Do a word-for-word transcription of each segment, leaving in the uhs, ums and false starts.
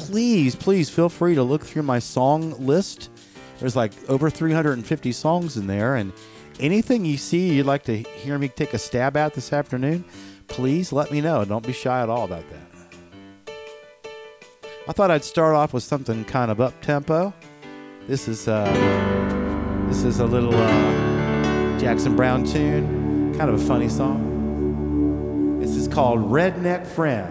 please, please feel free to look through my song list. There's like over three hundred fifty songs in there, and anything you see you'd like to hear me take a stab at this afternoon, please let me know. Don't be shy at all about that. I thought I'd start off with something kind of up-tempo. This is uh, this is a little uh, Jackson Browne tune, kind of a funny song. This is called Redneck Friend.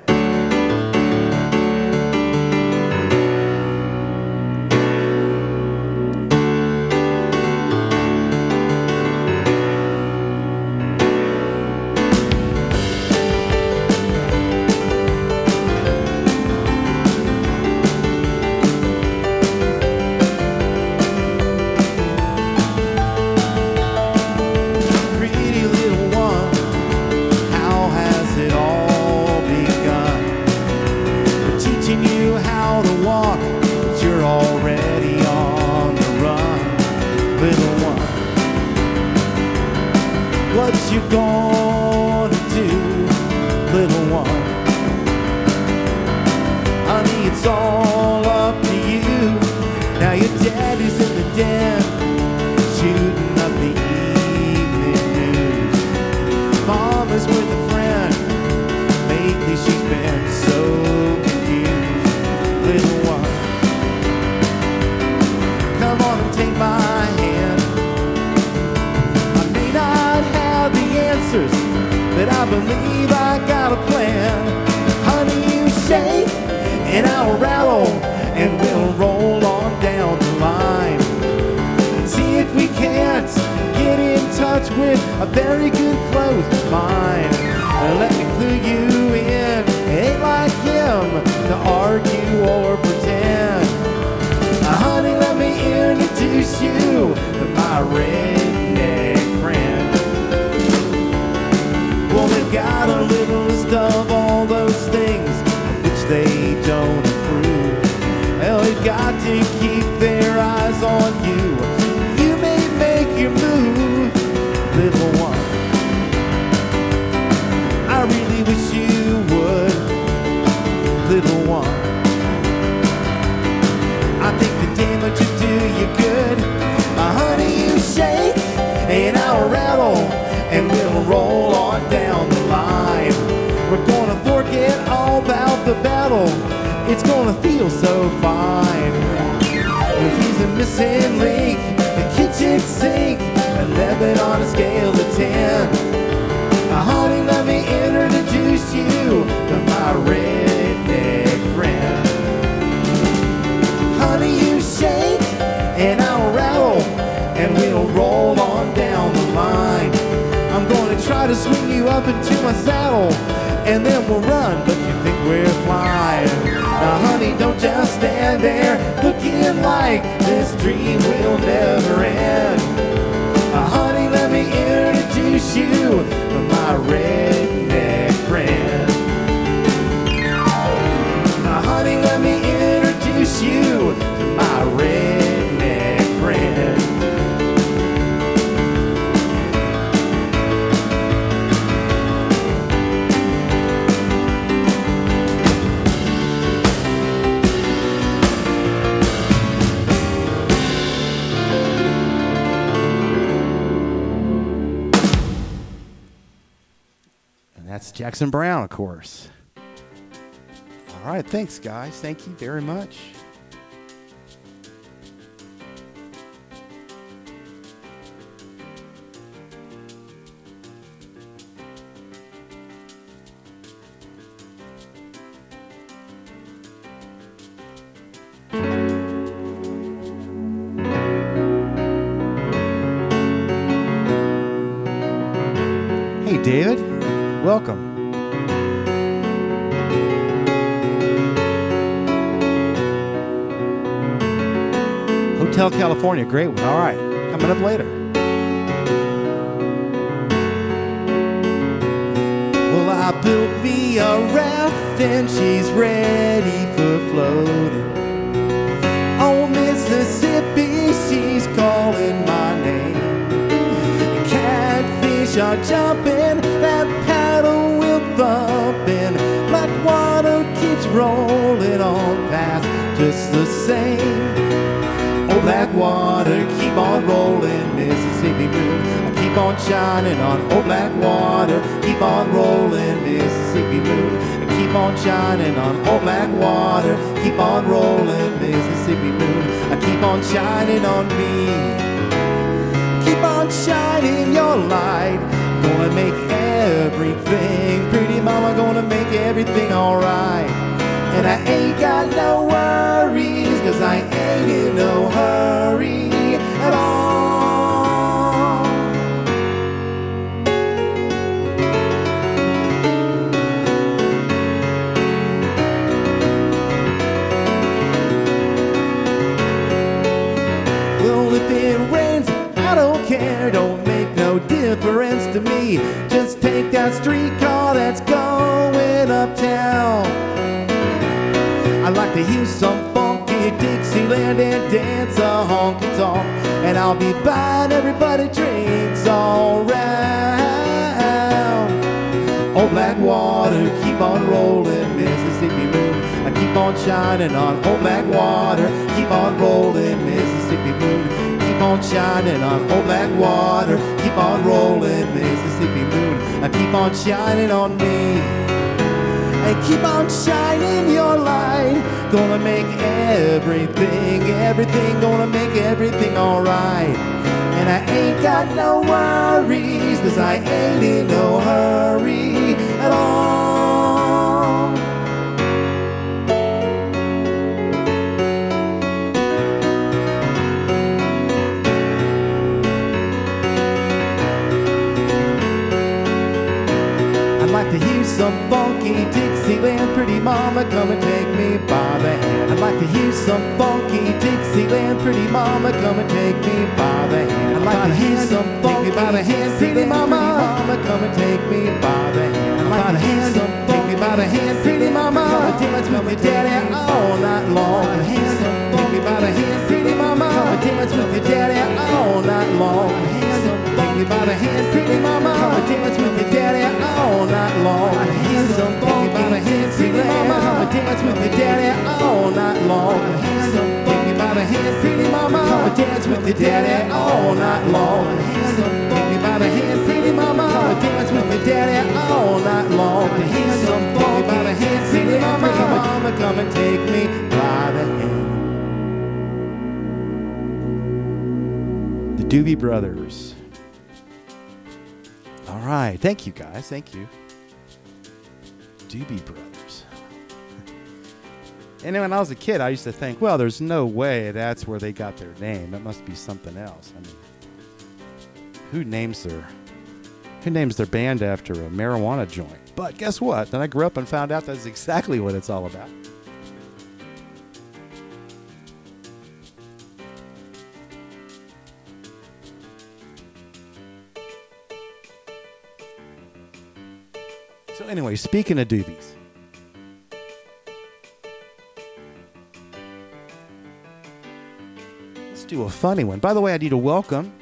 Jackson Browne, of course. All right, thanks, guys. Thank you very much. Hey, David. Welcome. Hotel California, great one. All right, coming up later. Well, I built me a raft and she's ready for floating. Oh, Mississippi, she's calling my name. Catfish are jumping, that paddle wheel thumping, black water keeps rolling going on past just the same. Oh, black water, keep on rolling, Mississippi moon. I keep on shining on, oh, black water, keep on rolling, Mississippi moon. I keep on shining on, oh, black water, keep on rolling, Mississippi moon. I keep on shining on me. Keep on shining your light. Gonna make everything, pretty mama, gonna make everything alright. And I ain't got no worries, cause I ain't in no hurry at all. Well, if it rains, I don't care, don't make no difference to me. Just take that streetcar that's going uptown. I like to hear some funky Dixieland and dance a honky tonk, and I'll be buying everybody drinks all round. Oh, black water, keep on rolling, Mississippi moon. I keep on shining on, oh, black water, keep on rolling, Mississippi moon. Keep on shining on, oh, black water, keep on rolling, Mississippi moon. I keep on shining on me. And keep on shining your light. Gonna make everything, everything, gonna make everything alright. And I ain't got no worries, cause I ain't in no hurry at all. I'd like to hear some funky Dixieland, pretty mama, come and take me by the hand. I'd like to hear some funky Dixieland, pretty mama, come and take me by the hand. I'd like to hear some funky by the hand, pretty mama, come and take me by the hand. I'd like to hear some take me by the hand, pretty mama, come and dance with your daddy all night long. Take me by the hand, pretty mama, come and dance with your daddy all night long. Take me by the hand, pretty mama, come and dance with your daddy all night long. Here's some funky by the hand, pretty mama, come and dance with your daddy all night long. Take me by the hand, pretty mama, come and dance with your daddy all night long. Take me by the hand, pretty mama, come and dance with your daddy all night long. Here's some funky by the hand, pretty mama, mama, come and take me by the hand. The Doobie Brothers. All right, thank you guys, thank you. Doobie Brothers. And when I was a kid, I used to think, well, there's no way that's where they got their name. It must be something else. I mean, who names their who names their band after a marijuana joint? But guess what? Then I grew up and found out that's exactly what it's all about. So anyway, speaking of doobies, let's do a funny one. By the way, I need to welcome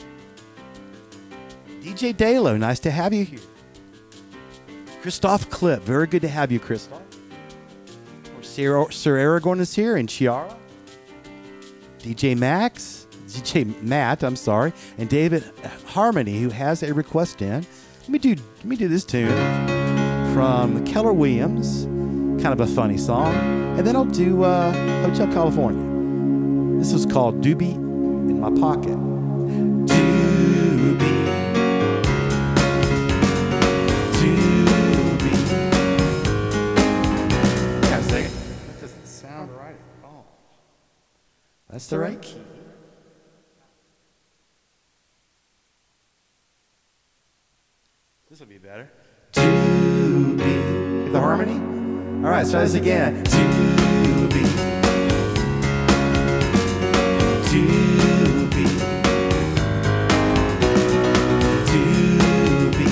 D J Dalo. Nice to have you here. Christoph Clip. Very good to have you, Christoph. Sir, Sir Aragorn is here, and Chiara. D J Max. D J Matt, I'm sorry. And David Harmony, who has a request in. Let me do, let me do this tune from Keller Williams, kind of a funny song, and then I'll do uh, Hotel California. This is called Doobie in My Pocket. Doobie, Doobie. Yeah, a second. That doesn't sound right at all. That's the right key. This will be better. Doobie. Get the harmony? All right, let's try this again. Doobie. Doobie. Doobie.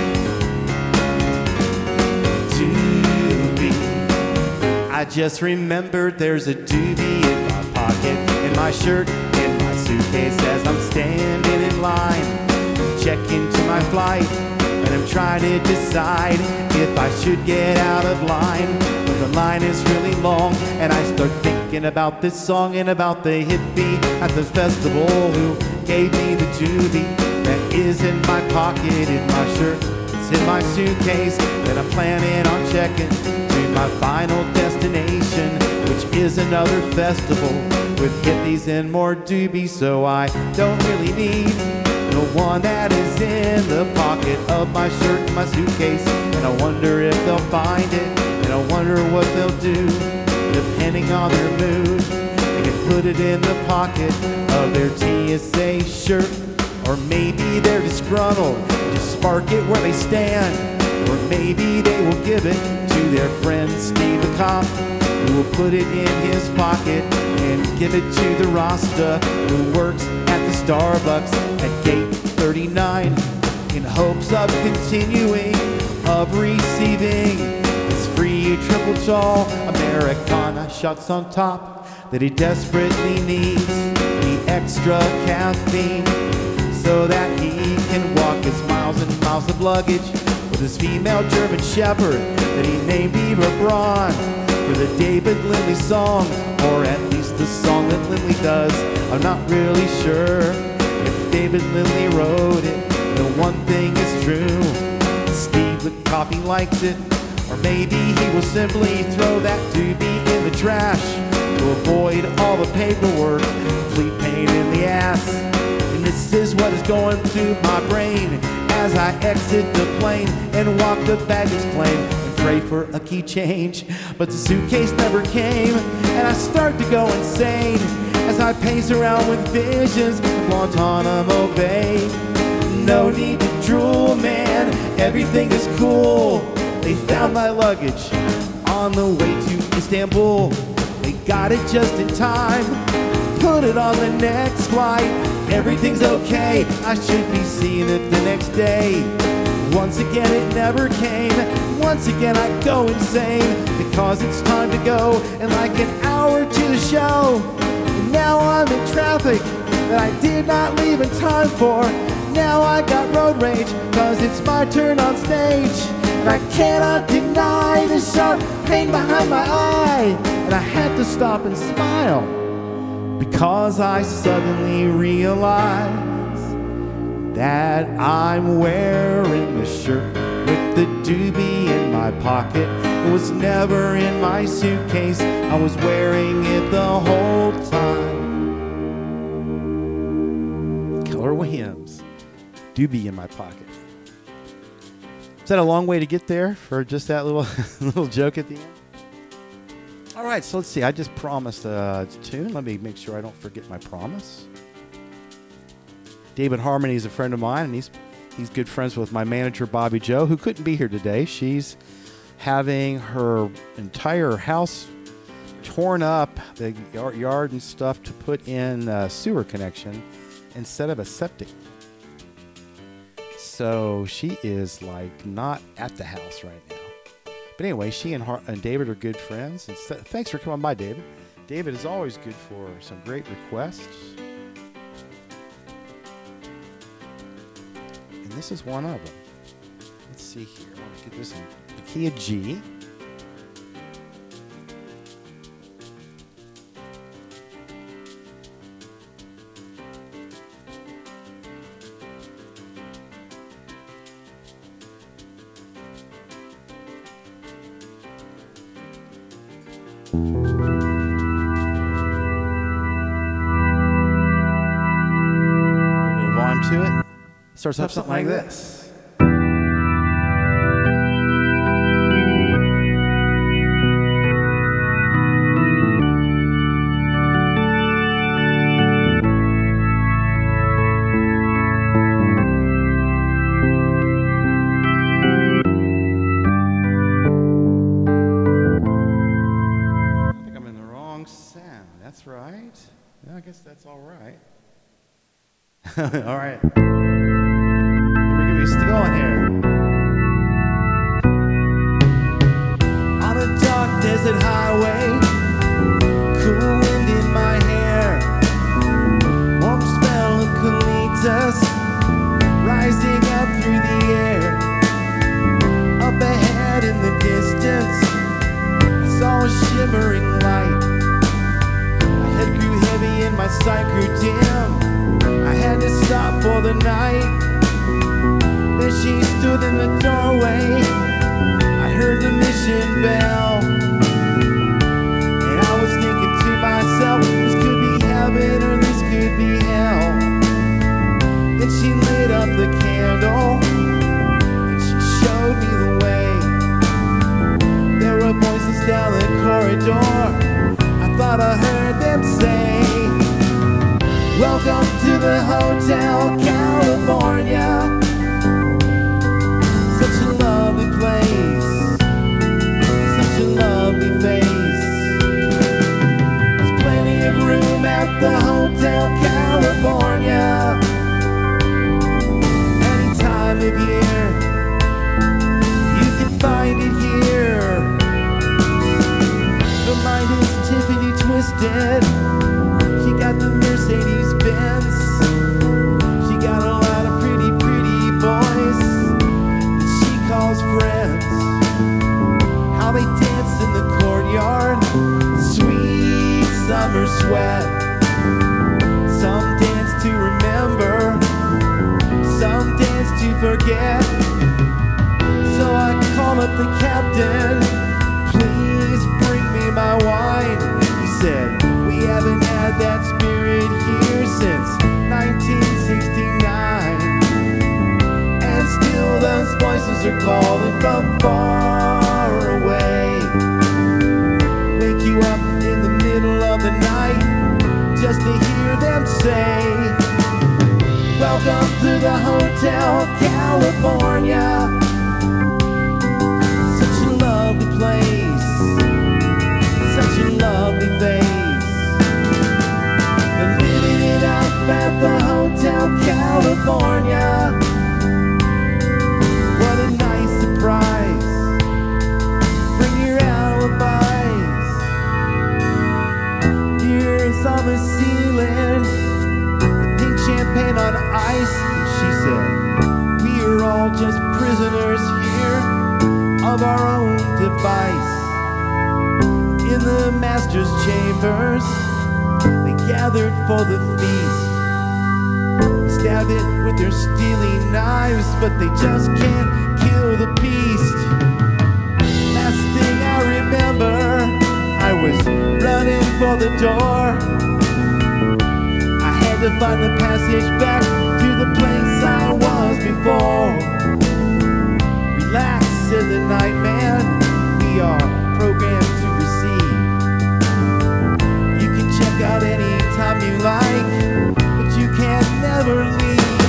Doobie. I just remembered there's a doobie in my pocket, in my shirt, in my suitcase as I'm standing in line, check into my flight. And I'm trying to decide if I should get out of line. But the line is really long, and I start thinking about this song and about the hippie at the festival who gave me the doobie that is in my pocket, in my shirt, it's in my suitcase that I'm planning on checking to my final destination, which is another festival with hippies and more doobies. So I don't really need the one that is in the pocket of my shirt and my suitcase, and I wonder if they'll find it, and I wonder what they'll do. Depending on their mood, they can put it in the pocket of their T S A shirt, or maybe they're disgruntled, just spark it where they stand, or maybe they will give it to their friend Steve the cop, who will put it in his pocket and give it to the Rasta who works at the Starbucks at gate thirty-nine in hopes of continuing, of receiving his free triple tall Americana shots on top that he desperately needs, the extra caffeine, so that he can walk his miles and miles of luggage with his female German Shepherd that he named Eva Braun for the David Lindley song, or at least the song that Lindley does. I'm not really sure if David Lindley wrote it. The one thing is true, Steve the copy likes it, or maybe he will simply throw that doobie in the trash to avoid all the paperwork, complete pain in the ass. And this is what is going through my brain as I exit the plane and walk the baggage claim and pray for a key change. But the suitcase never came, and I start to go insane as I pace around with visions of Guantanamo Bay. No need to drool, man, everything is cool. They found my luggage on the way to Istanbul. They got it just in time, put it on the next flight. Everything's okay, I should be seeing it the next day. Once again it never came. Once again I go insane because it's time to go, and like an hour to the show, and now I'm in traffic that I did not leave in time for. Now I got road rage cause it's my turn on stage, and I cannot deny the sharp pain behind my eye, and I had to stop and smile because I suddenly realize that I'm wearing the shirt with the doobie in my pocket. It was never in my suitcase, I was wearing it the whole time. Keller Williams, doobie in my pocket. Is that a long way to get there for just that little little joke at the end? All right, so let's see. I just promised a tune. Let me make sure I don't forget my promise. David Harmony is a friend of mine, and he's he's good friends with my manager, Bobby Joe, who couldn't be here today. She's having her entire house torn up, the yard and stuff, to put in a sewer connection instead of a septic. So she is like not at the house right now. But anyway, she and, Har- and David are good friends. And st- thanks for coming by, David. David is always good for some great requests. And this is one of them. Let's see here. I want to get this in the key of G. To it. Starts up something like this. I think I'm in the wrong sound. That's right. Yeah, I guess that's all right. All right. Here we go. We're still going here. On a dark desert highway, cool wind in my hair, warm smell of eucalyptus rising up through the air. Up ahead in the distance, I sight grew dim. I had to stop for the night. Then she stood in the doorway. I heard the mission bell, and I was thinking to myself, this could be heaven or this could be hell. Then she lit up the candle and she showed me the way. There were voices down the corridor. I thought I heard them say, welcome to the Hotel California. Such a lovely place, such a lovely face. There's plenty of room at the Hotel California. Any time of year, you can find it here. Her mind is Tiffany twisted. She got the Mercedes Benz. She got a lot of pretty, pretty boys that she calls friends. How they dance in the courtyard, sweet summer sweat. Some dance to remember, some dance to forget. So I called up the captain, please bring me my wine. He said, we haven't had that spirit here since nineteen sixty-nine. And still those voices are calling from far away. Wake you up in the middle of the night just to hear them say, welcome to the Hotel California. Such a lovely place, such a lovely face. They're living it up at the Hotel California. What a nice surprise. Bring your alibis. Here's on the ceiling, the pink champagne on ice. And she said, we are all just prisoners here of our own device. In the master's chambers, they gathered for the feast. Stabbed it with their steely knives, but they just can't kill the beast. Last thing I remember, I was running for the door. I had to find the passage back to the place I was before. Relax, said the night man, we are programmed to receive. You can check out any time you like, but you can never leave.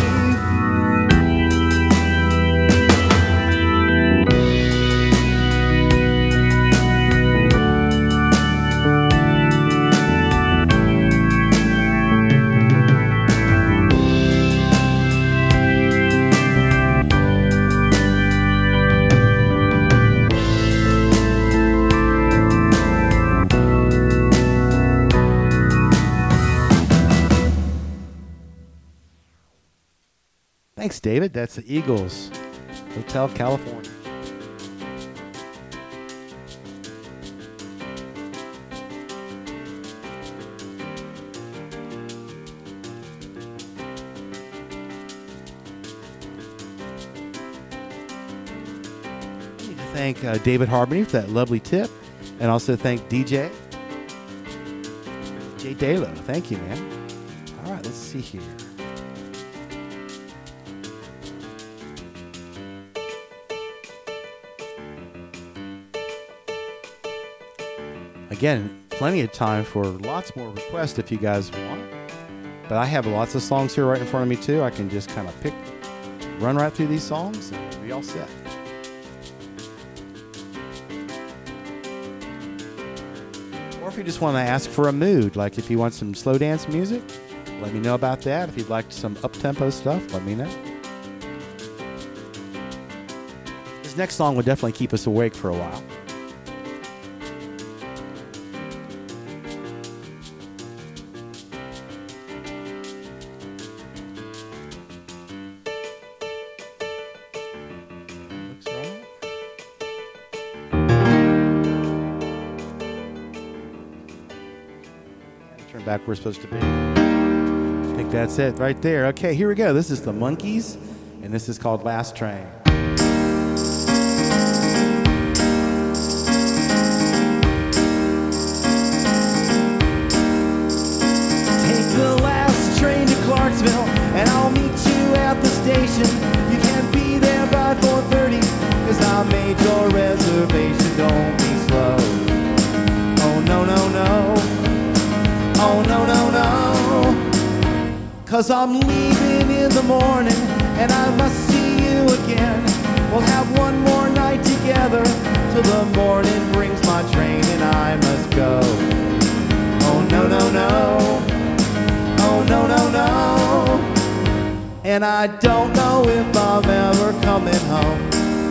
Thanks, David. That's the Eagles, Hotel California. I need to thank uh, David Harmony for that lovely tip, and also thank D J Jay Dalo. Thank you, man. All right, let's see here. Again, plenty of time for lots more requests if you guys want. But I have lots of songs here right in front of me too. I can just kind of pick, run right through these songs and we'll be all set. Or if you just want to ask for a mood, like if you want some slow dance music, let me know about that. If you'd like some up-tempo stuff, let me know. This next song will definitely keep us awake for a while. Back where we're supposed to be. think that's it right there. Okay, here we go. This is the Monkees, and this is called Last Train. Take the last train to Clarksville, and I'll meet you at the station. You can't be there by four thirty, cause I made your reservation. Don't be slow. Oh, no, no, no. Oh, no, no, no. Cause I'm leaving in the morning, and I must see you again. We'll have one more night together, till the morning brings my train and I must go. Oh, no, no, no. Oh, no, no, no. And I don't know if I'm ever coming home.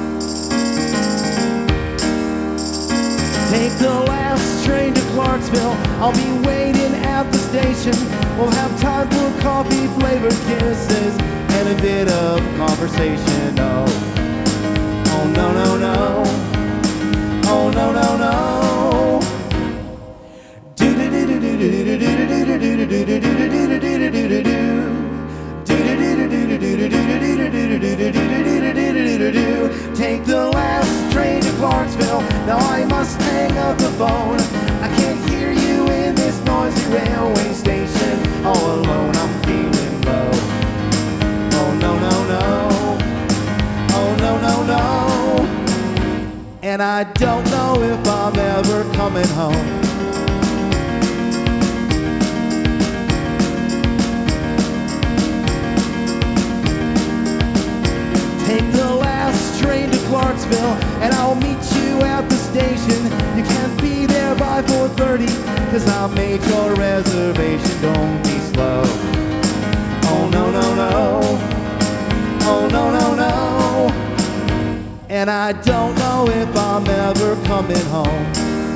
Take the last train to Clarksville, I'll be waiting at the station. We'll have time for coffee-flavored kisses and a bit of conversation. Oh, oh no, no, no. Oh, no, no, no. Take the last train to Clarksville, now I must hang up the phone. I can't hear you in this noisy railway station. All alone, I'm feeling low. Oh, no, no, no. Oh, no, no, no. And I don't know if I'm ever coming home. Take the last train to Clarksville, and I'll meet you at the station. You can't be there by four thirty, cause I made your reservation. Don't be slow. Oh, no, no, no. Oh, no, no, no. And I don't know if I'm ever coming home.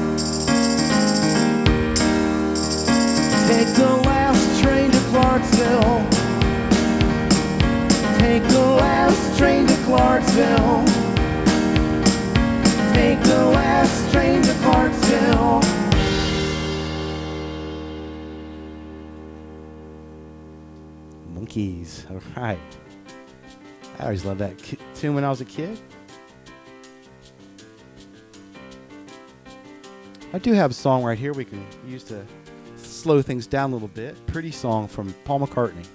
Take the last train to Clarksville. Take the last train to Clarksville. Take the last train to Clarksville. Monkees. All right. I always loved that ki- tune when I was a kid. I do have a song right here we can use to slow things down a little bit. Pretty song from Paul McCartney.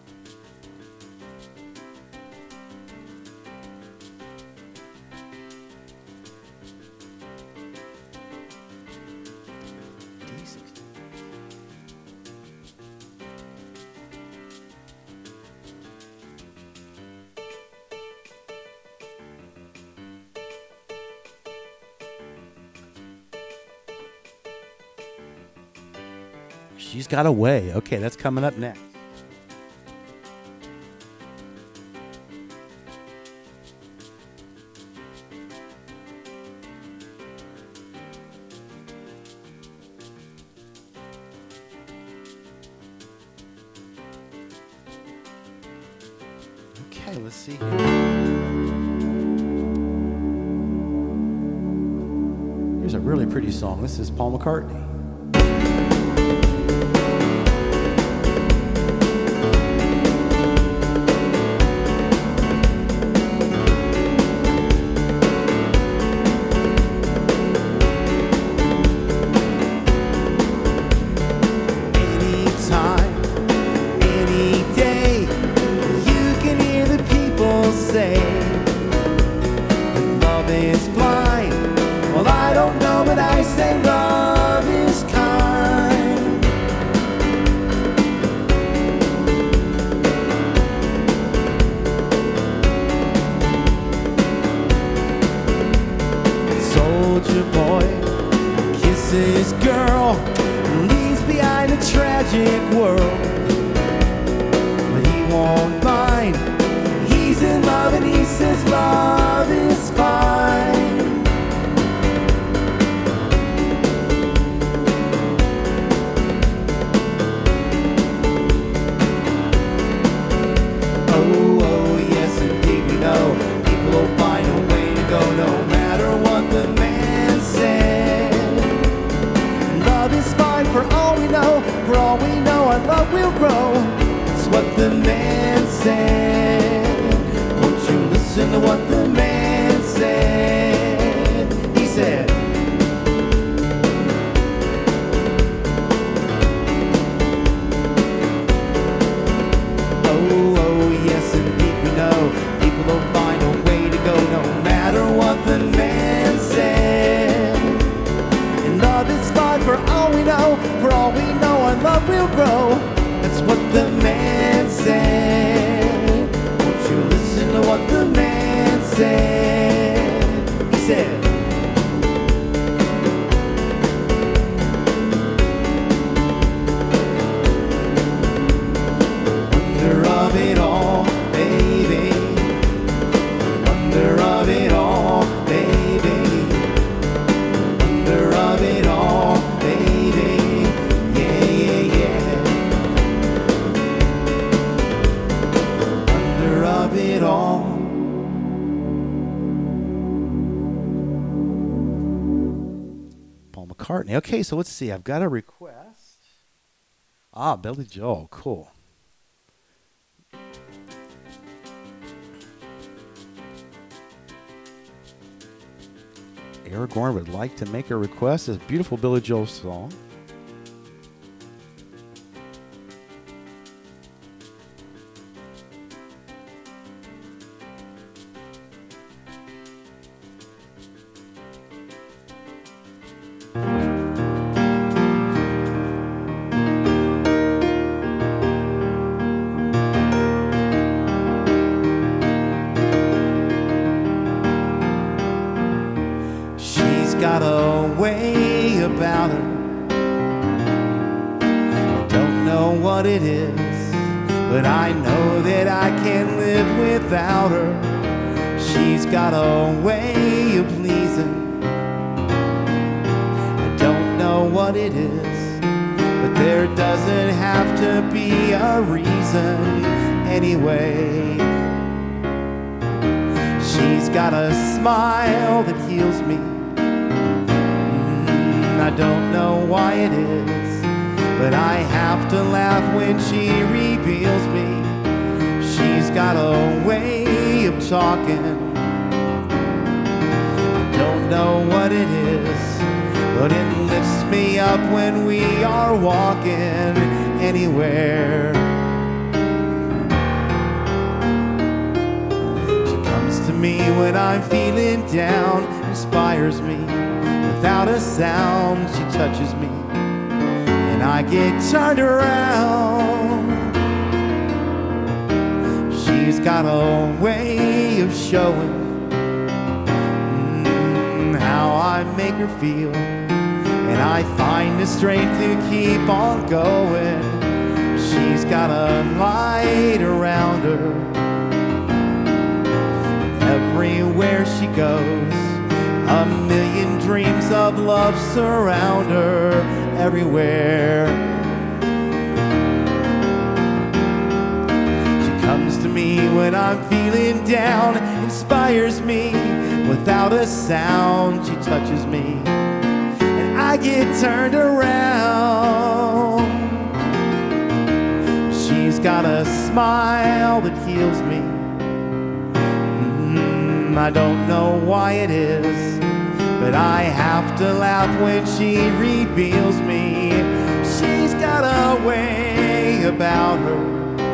She's Got a Way. Okay, that's coming up next. Okay, let's see here. Here's a really pretty song. This is Paul McCartney. to what the man said. He said, oh, oh, yes, indeed we know people will find a way to go no matter what the man said. And love is fine for all we know, for all we know our love will grow. That's what the man said. Won't you listen to what the man said? He said, wonder of it all, baby. Wonder of it all, baby. Wonder of it all, baby. Yeah, yeah, yeah. Wonder of it all. Paul McCartney. Okay, so let's see. I've got a request. Ah, Billy Joel. Cool. Aragorn would like to make a request. This beautiful Billy Joel song. Got a way about her. I don't know what it is, but I know that I can't live without her. She's got a way of pleasing. I don't know what it is, but there doesn't have to be a reason anyway. She's got a smile that heals me. I don't know why it is, but I have to laugh when she reveals me. She's got a way of talking. I don't know what it is, but it lifts me up when we are walking anywhere. She comes to me when I'm feeling down, inspires me. Without a sound, she touches me, and I get turned around. She's got a way of showing mm, how I make her feel, and I find the strength to keep on going. She's got a light around her, and everywhere she goes, a million dreams of love surround her everywhere. She comes to me when I'm feeling down, inspires me. Without a sound, she touches me, and I get turned around. She's got a smile that heals me. Mm, I don't know why it is, but I have to laugh when she reveals me. She's got a way about her.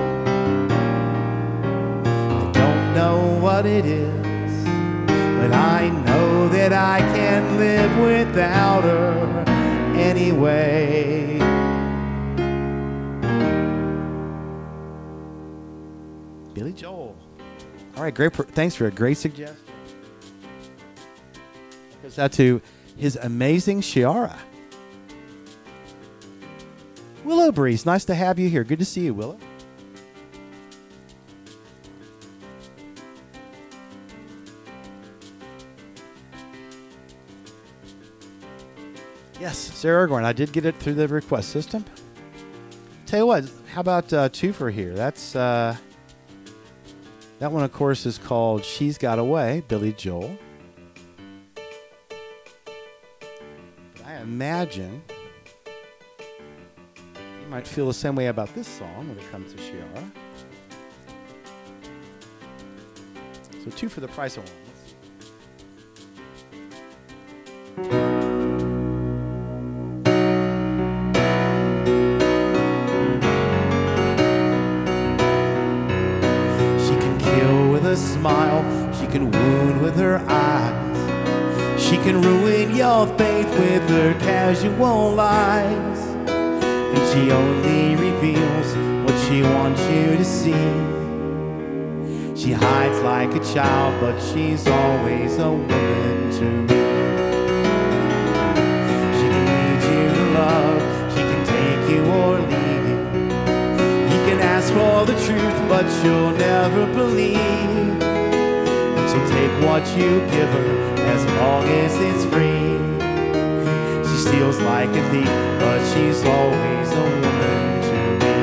I don't know what it is, but I know that I can't live without her anyway. Billy Joel. All right, great. Thanks for a great suggestion. Goes out to His Amazing Shiara. Willow Breeze, nice to have you here. Good to see you, Willow. Yes, Sarah Aragorn. I did get it through the request system. Tell you what, how about uh, two for here? That's uh, that one, of course, is called "She's Got Away," Billy Joel. I imagine you might feel the same way about this song when it comes to Shiara. So two for the price of one. She can kill with a smile. She can wound with her eyes. She can ruin your faith with her casual lies. And she only reveals what she wants you to see. She hides like a child, but she's always a woman to me. She can lead you to love, she can take you or leave you. You can ask for the truth, but you'll never believe. And she'll take what you give her as long as it's free. She steals like a thief, but she's always a woman to me.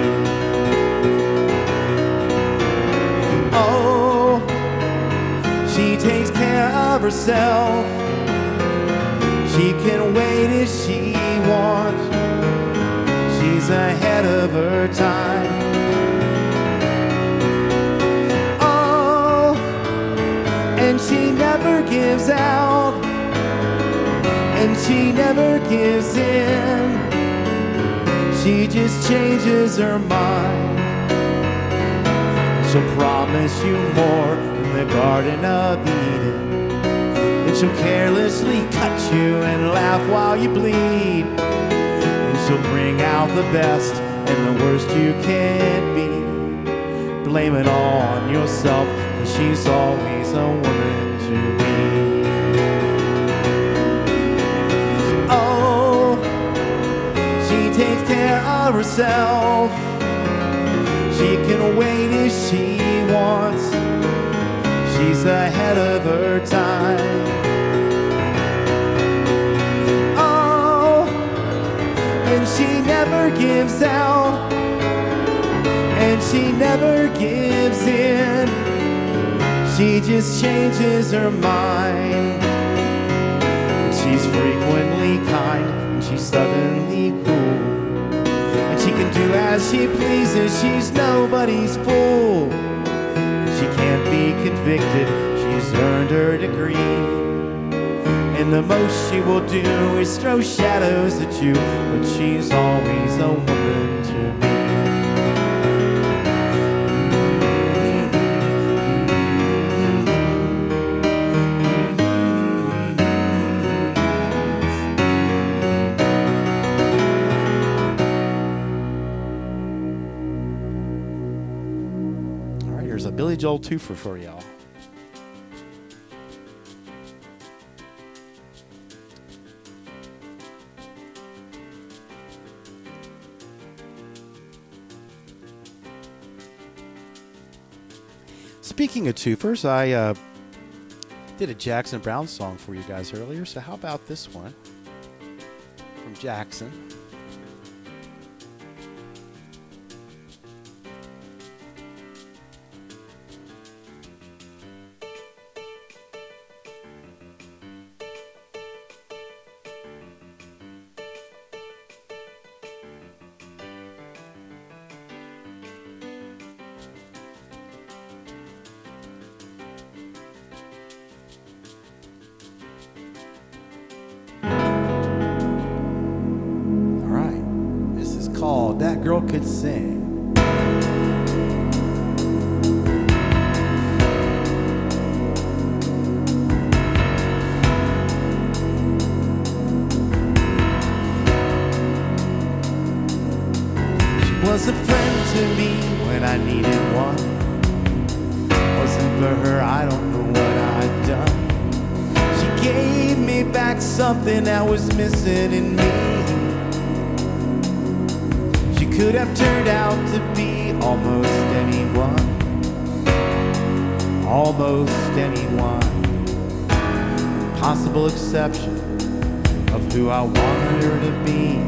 Oh, she takes care of herself. She can wait if she wants. She's ahead of her time. Oh, and she never gives out, and she never gives in. She just changes her mind. She'll promise you more in the Garden of Eden. And she'll carelessly cut you and laugh while you bleed. And she'll bring out the best and the worst you can be. Blame it all on yourself, 'cause she's always a woman to me. Oh, she takes care of herself. She can wait if she wants. She's ahead of her time. Oh, and she never gives out, and she never gives in. She just changes her mind. And she's frequently kind, and she's suddenly cruel. She can do as she pleases, she's nobody's fool. She can't be convicted, she's earned her degree. And the most she will do is throw shadows at you, but she's always a woman to me. Here's a Billy Joel twofer for y'all. Speaking of twofers, I uh, did a Jackson Browne song for you guys earlier, so how about this one from Jackson? That girl could sing. She was a friend to me when I needed one. Wasn't for her, I don't know what I'd done. She gave me back something that was missing in me. Could have turned out to be almost anyone, almost anyone. Possible exception of who I wanted her to be.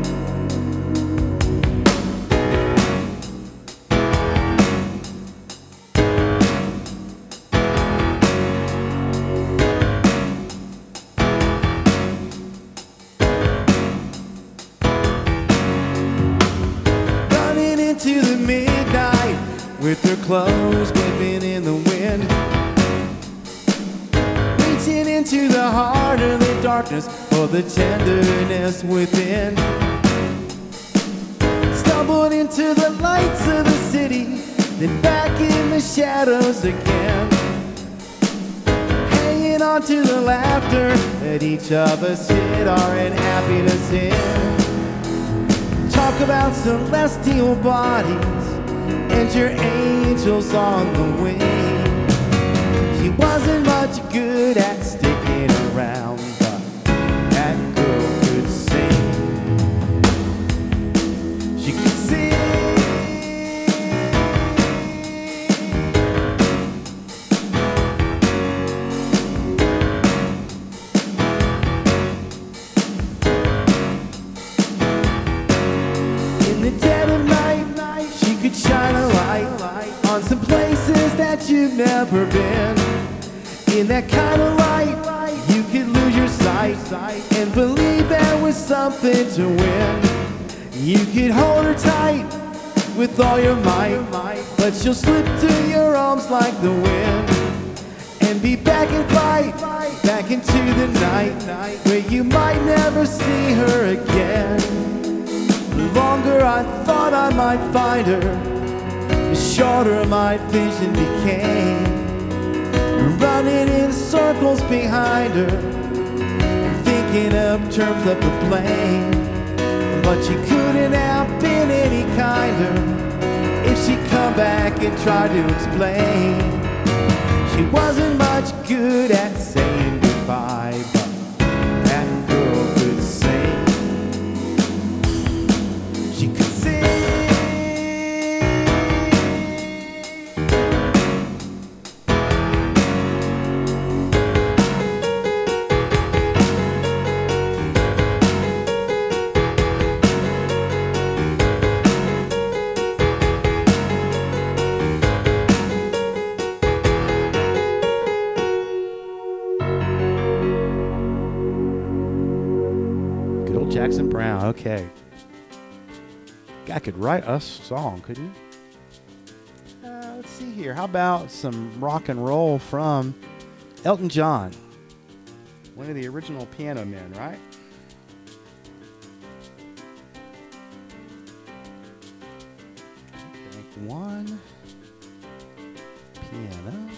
To the midnight with her clothes whipping in the wind. into the heart of the darkness for the tenderness within. Stumbled into the lights of the city, then back in the shadows again. Hanging on to the laughter that each of us hid our unhappiness in. Talk about celestial bodies and your angels on the wing. She wasn't much good at sticking around, but that girl could sing. She could sing. In the dead of night, she could shine a light on some places that you've never been. In that kind of light, you could lose your sight and believe there was something to win. You could hold her tight with all your might, but she'll slip to your arms like the wind and be back in flight, back into the night where you might never see her again. The longer I thought I might find her, the shorter my vision became. Running in circles behind her and thinking of terms of the blame. But she couldn't have been any kinder if she'd come back and try to explain. She wasn't much good at saying goodbye, but that girl could sing. She could sing. Jackson Browne, okay. Guy could write a song, couldn't he? Uh, let's see here. How about some rock and roll from Elton John? One of the original piano men, right? Okay, one piano.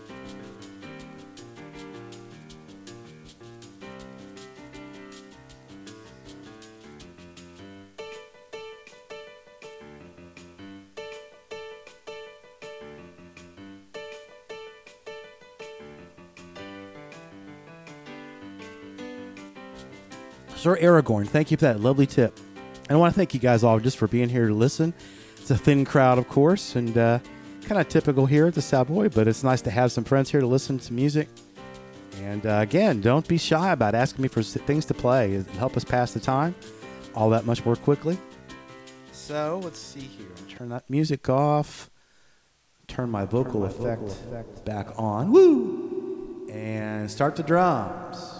Sir Aragorn, thank you for that lovely tip. And I want to thank you guys all just for being here to listen. It's a thin crowd, of course, and uh, kind of typical here at the Savoy, but it's nice to have some friends here to listen to music. And uh, again, don't be shy about asking me for things to play. It'll help us pass the time all that much more quickly. So let's see here. Turn that music off. Turn my vocal turn my effect, vocal effect back on. Woo! And start the drums.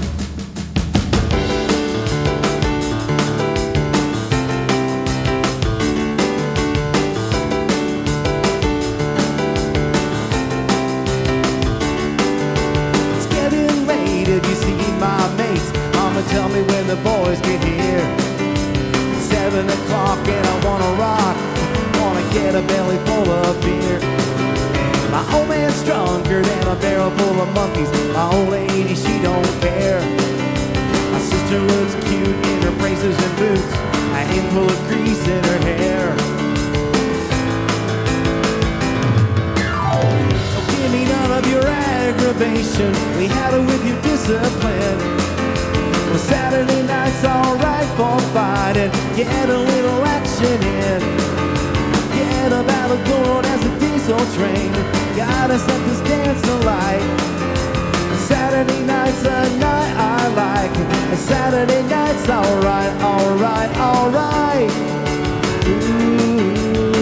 If you see my mates, mama tell me when the boys get here. It's seven o'clock and I wanna rock, wanna get a belly full of beer. And my old man's drunker than a barrel full of monkeys. My old lady, she don't care. My sister looks cute in her braces and boots, a handful of grease in her hair. Don't give me none of your aggravation, we had it with your discipline. Well, Saturday night's alright for fighting, get a little action in. Get a battle going as a diesel train, gotta set this dance alight. Saturday night's a night I like, and Saturday night's alright, alright, alright. Ooh.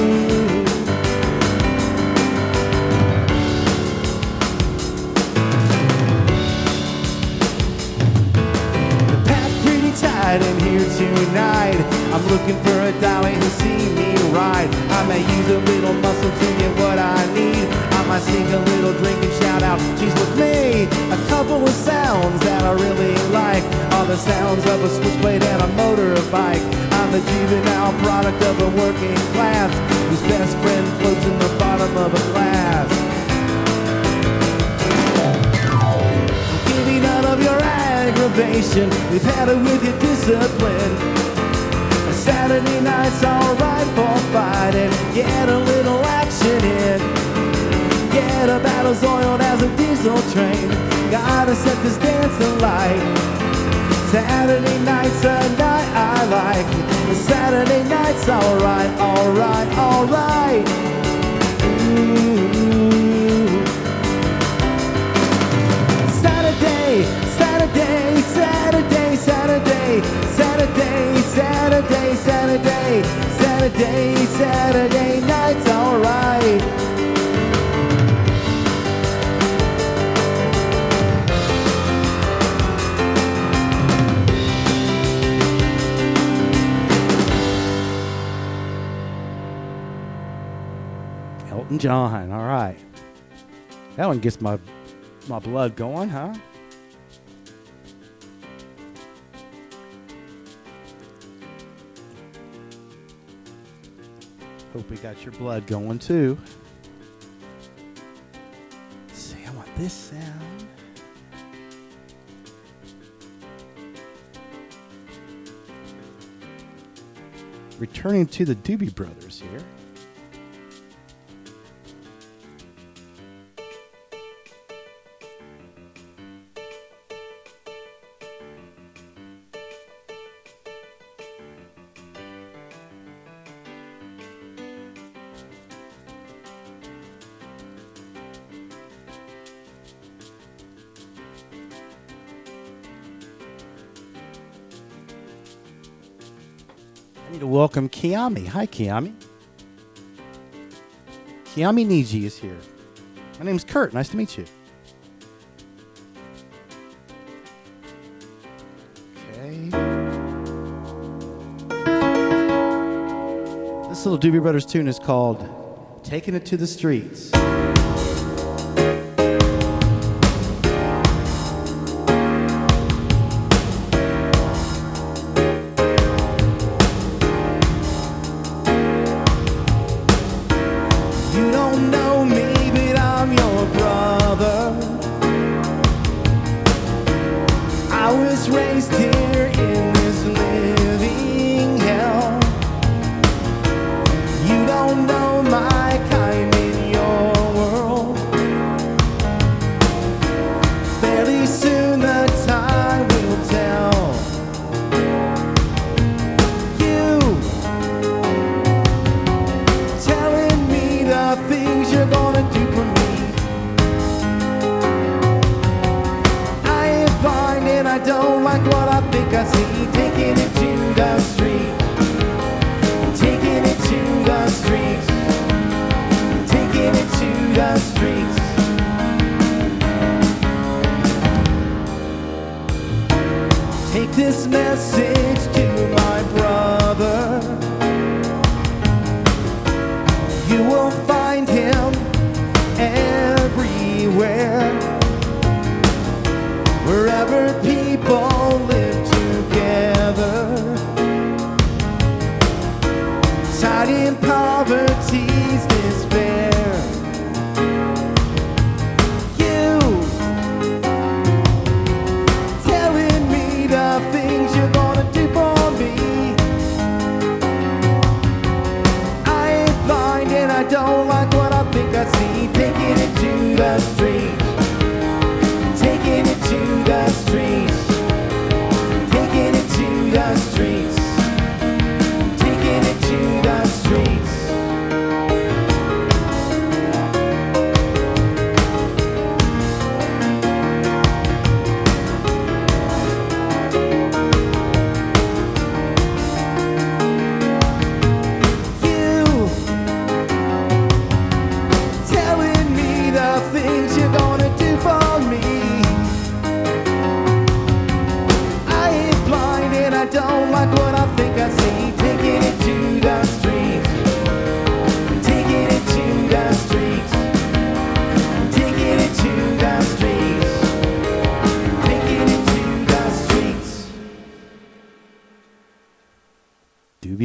In here tonight, I'm looking for a dolly who'll see me right. I may use a little muscle to get what I need. I I sing a little drink and shout out, she's with me. A couple of sounds that I really like are the sounds of a switchblade and a motorbike. I'm the juvenile product of a working class whose best friend floats in the bottom of a glass. Give me none of your aggravation, we've had it with your discipline. Saturday night's alright for fighting. Get a little action in. Get a battle's oiled as a diesel train. Gotta set this dance alight. Saturday night's a night I like. Saturday night's alright, alright, alright. Ooh. Saturday, Saturday, Saturday, Saturday, Saturday, Saturday, Saturday, Saturday, Saturday night's alright. Elton John, all right. That one gets my my blood going, huh? Hope we got your blood going too. Let's see, I want this sound. Returning to the Doobie Brothers here. I need to welcome Kiami. Hi, Kiami. Kiami Niji is here. My name's Kurt. Nice to meet you. Okay. This little Doobie Brothers tune is called Taking It to the Streets.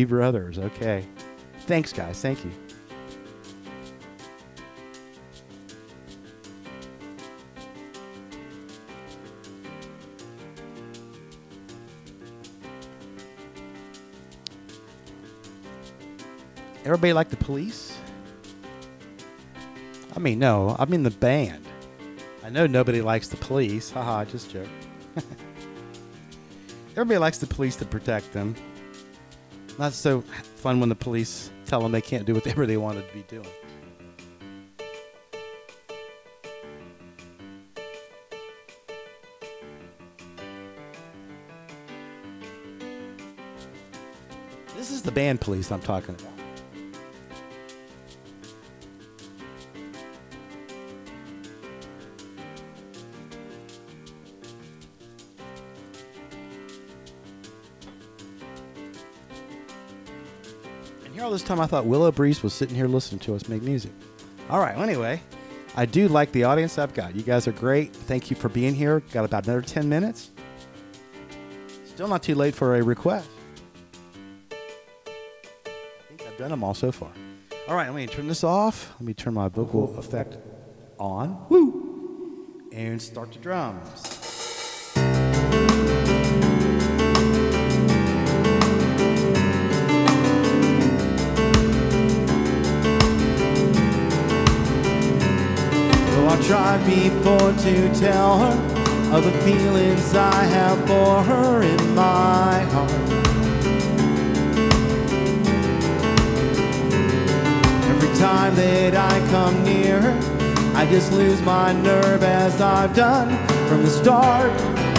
Doobie Brothers. Okay. Thanks, guys. Thank you. Everybody like the Police? I mean, no. I mean the band. I know nobody likes the Police. Haha, just joke. Everybody likes the Police to protect them. Not so fun when the police tell them they can't do whatever they wanted to be doing. This is the band Police I'm talking about. All this time I thought Willow Breeze was sitting here listening to us make music. All right, well, anyway, I do like the audience I've got. You guys are great. Thank you for being here. Got about another ten minutes. Still not too late for a request. I think I've done them all so far. All right, let me turn this off. Let me turn my vocal effect on. Woo! And start the drums. I tried before to tell her of the feelings I have for her in my heart. Every time that I come near her, I just lose my nerve as I've done from the start.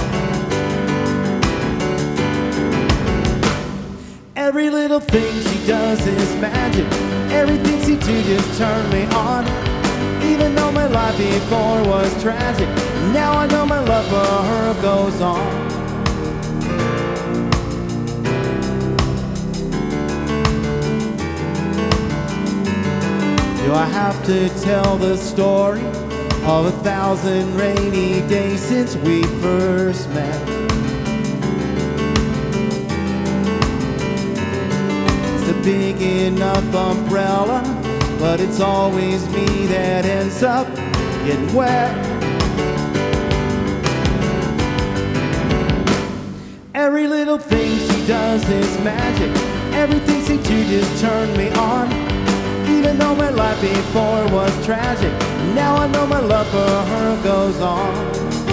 Every little thing she does is magic. Everything she do just turn me on. Even though my life before was tragic, now I know my love for her goes on. Do I have to tell the story of a thousand rainy days since we first met? It's a big enough umbrella, but it's always me that ends up getting wet. Every little thing she does is magic. Everything she do just turn me on. Even though my life before was tragic, now I know my love for her goes on.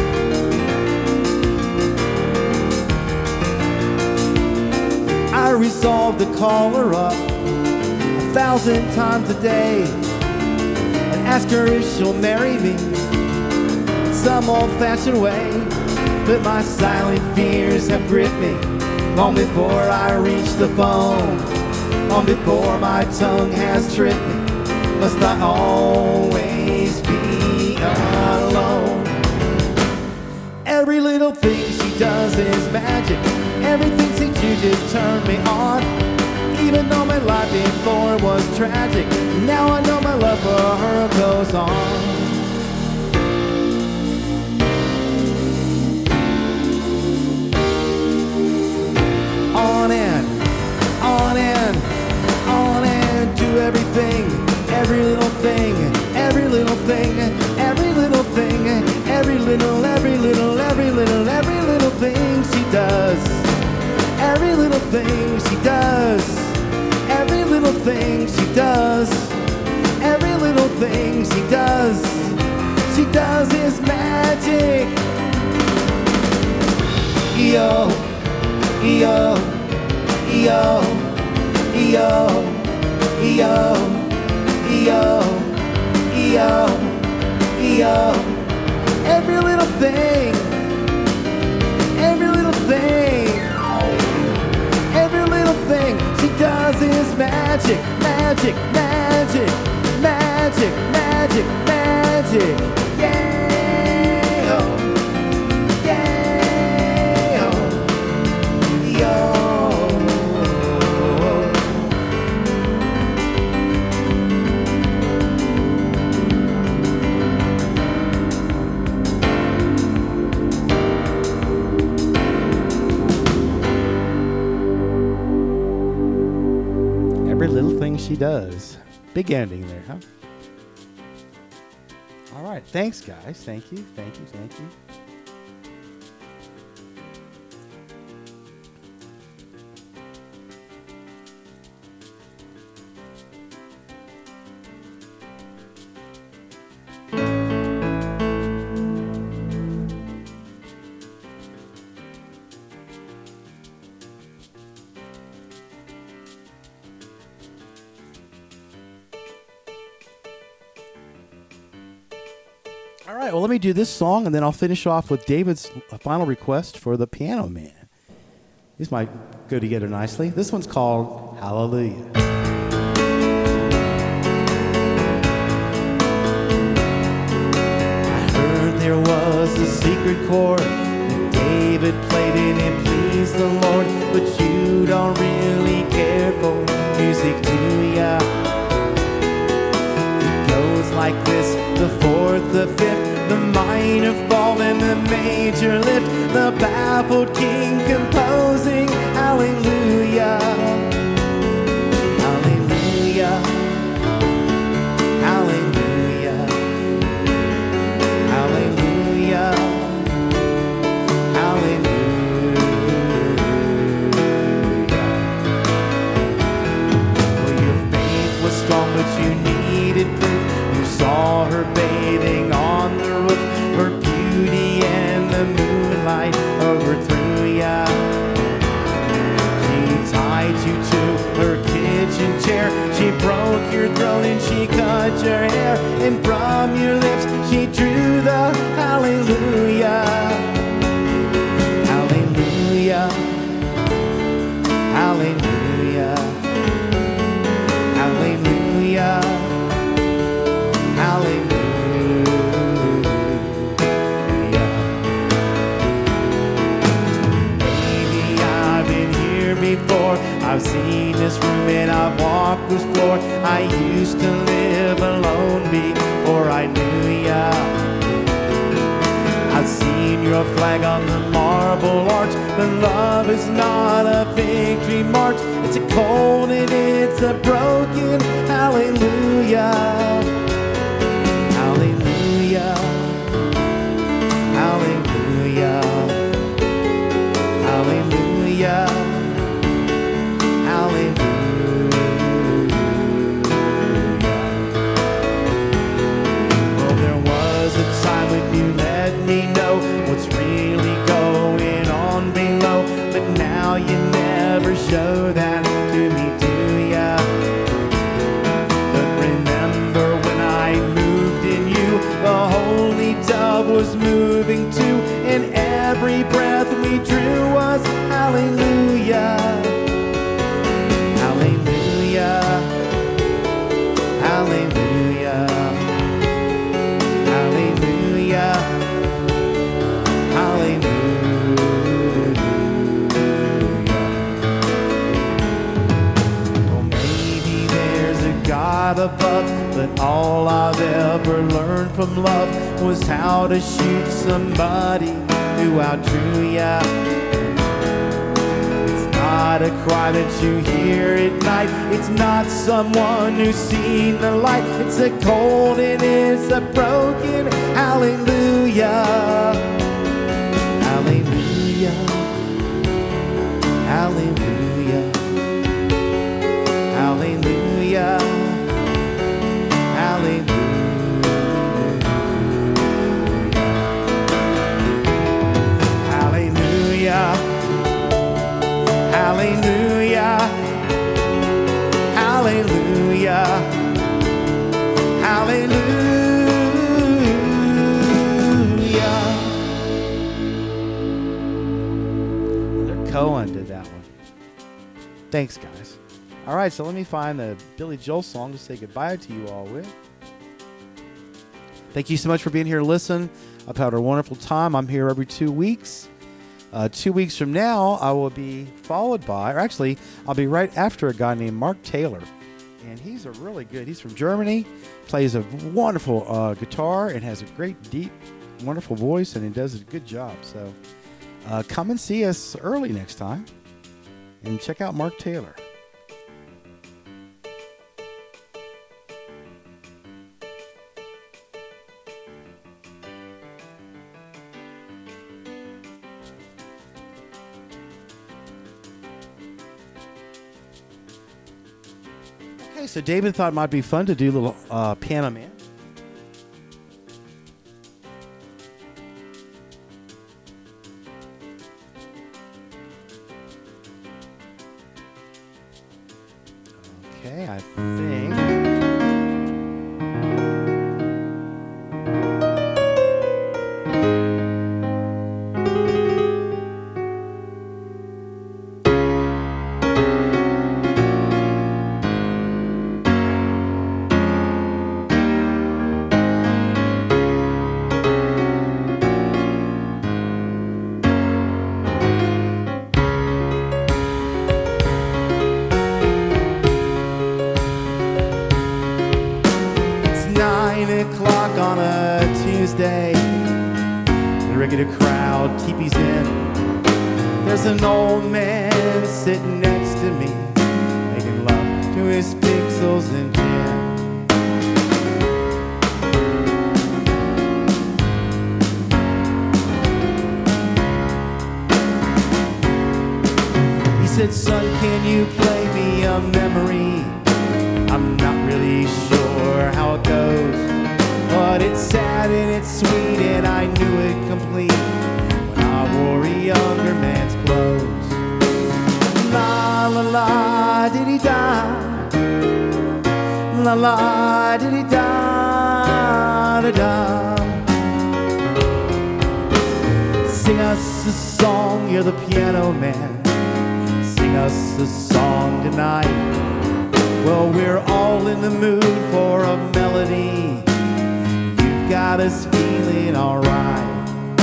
I resolve to call her up thousand times a day and ask her if she'll marry me in some old-fashioned way. But my silent fears have gripped me long before I reach the phone, long before my tongue has tripped me. Must I always be alone? Every little thing she does is magic. Everything she do just turn me on. Even though my life before was tragic, now I know my love for her goes on. On and, on and, on and do everything, every little thing, every little thing, every little thing, every little, every little, every little, every little thing she does. Every little thing she does. Every little thing she does, every little thing she does, she does is magic. E-O, E-O, E-O, E-O, E-O, E-O, E-O, E-O. Every little thing, every little thing, every little thing she does is magic, magic, magic, magic, magic, magic. Yeah, oh, yeah, oh, yo. Every little thing she does. Big ending there, huh? All right. Thanks, guys. Thank you. Thank you. Thank you. All right, well, let me do this song, and then I'll finish off with David's final request for the Piano Man. These might go together nicely. This one's called Hallelujah. I heard there was a secret chord that David played it and pleased the Lord, but you don't really care for music, do ya? Like this, the fourth, the fifth, the minor fall and the major lift, the baffled king composing hallelujah, hallelujah, hallelujah, hallelujah, hallelujah. Well, your faith was strong, but you needed proof. Saw her bathing on the roof, her beauty and the moonlight overthrew ya. She tied you to her kitchen chair, she broke your throat and she cut your hair, and from your lips she drew the hallelujah, hallelujah, hallelujah, hallelujah. Hallelujah. Maybe I've been here before. I've seen this room and I've walked this floor. I used to live alone before I knew ya. I've seen your flag on the marble arch, but love is not a victory march. It's a cold and it's a broken hallelujah. Hallelujah, hallelujah, hallelujah, hallelujah. Well, there was a time when you let me know what's really going on below, but now you never show that to me, do ya? But remember when I moved in you, the holy dove was moving too, and every breath we drew was hallelujah, hallelujah, hallelujah, hallelujah, hallelujah. Well, maybe there's a God above, but all I've ever learned from love was how to shoot somebody who outdrew ya. It's not a cry that you hear at night. It's not someone who's seen the light. It's a cold and it's a broken hallelujah, hallelujah, hallelujah, hallelujah. Hallelujah, hallelujah, hallelujah, hallelujah. Leonard Cohen did that one. Thanks, guys. All right, so let me find the Billy Joel song to say goodbye to you all with. Thank you so much for being here to listen. I've had a wonderful time. I'm here every two weeks. Uh, two weeks from now, I will be followed by, or actually, I'll be right after a guy named Mark Taylor. And he's a really good, he's from Germany, plays a wonderful uh, guitar and has a great, deep, wonderful voice, and he does a good job. So uh, come and see us early next time and check out Mark Taylor. Okay, so David thought it might be fun to do a little uh, Piano Man. Okay, I think. O'clock on a Tuesday, the regular crowd teepees in. There's an old man sitting next to me, making love to his pixels and tin. He said, "Son, can you play me a memory? I'm not really sure how it goes, but it's sad and it's sweet, and I knew it complete when I wore a younger man's clothes." La la la diddy da, la la diddy da da da. Sing us a song, you're the piano man. Sing us a song tonight. Well, we're all in the mood for a melody. You've got us feeling alright.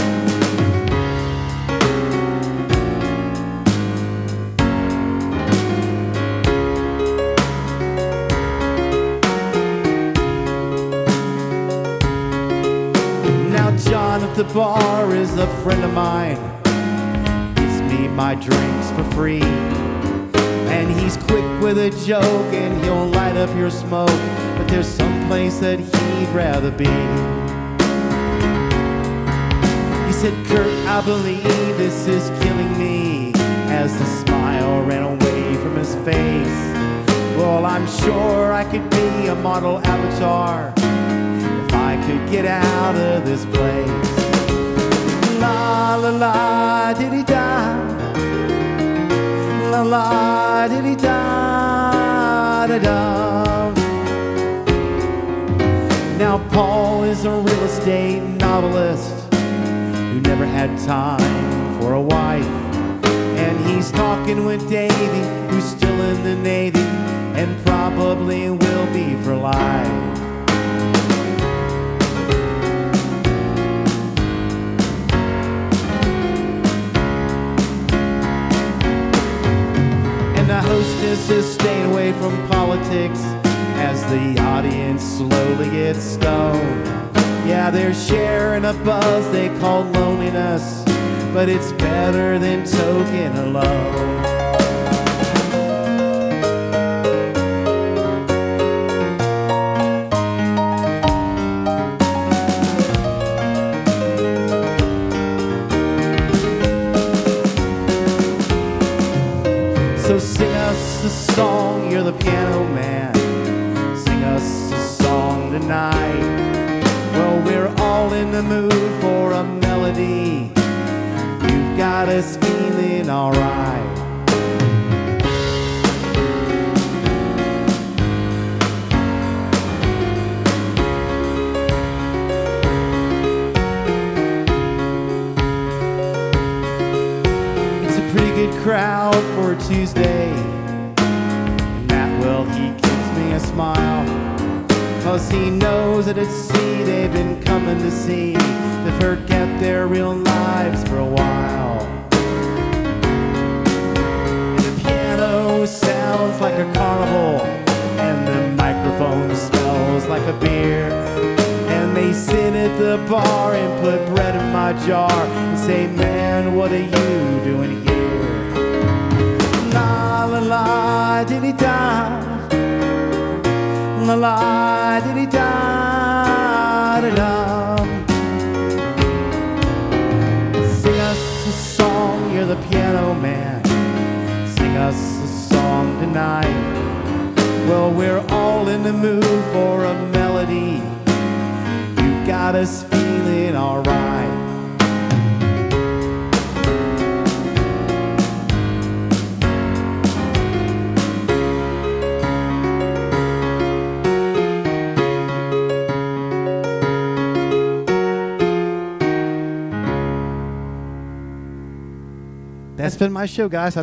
Now John at the bar is a friend of mine. Gives me my drinks for free. And he's quick with a joke, and he'll light up your smoke. But there's some place that he'd rather be. He said, "Kurt, I believe this is killing me," as the smile ran away from his face. Well, I'm sure I could be a model avatar if I could get out of this place. La la la diddy da, la la diddy da da da. Now Paul is a real estate novelist who never had time for a wife, and he's talking with Davy, who's still in the Navy and probably will be for life. The hostess is staying away from politics as the audience slowly gets stoned. Yeah, they're sharing a buzz they call loneliness, but it's better than token alone. So sing us a song, you're the piano man. Sing us a song tonight. Well, we're all in the mood for a melody. You've got us feeling alright. It's a pretty good crowd for a Tuesday. And Matt, well, he gives me a smile, 'cause he knows that at sea they've been coming to see to forget their real lives for a while. And the piano sounds like a carnival, and the microphone smells like a beer. And they sit at the bar and put bread in my jar and say, "Man, what are you doing here?" La la la diddy da, la la diddy da da da. Sing us a song, you're the piano man. Sing us a song tonight. Well, we're all in the mood for a melody. You've got us feeling alright. That's been my show, guys.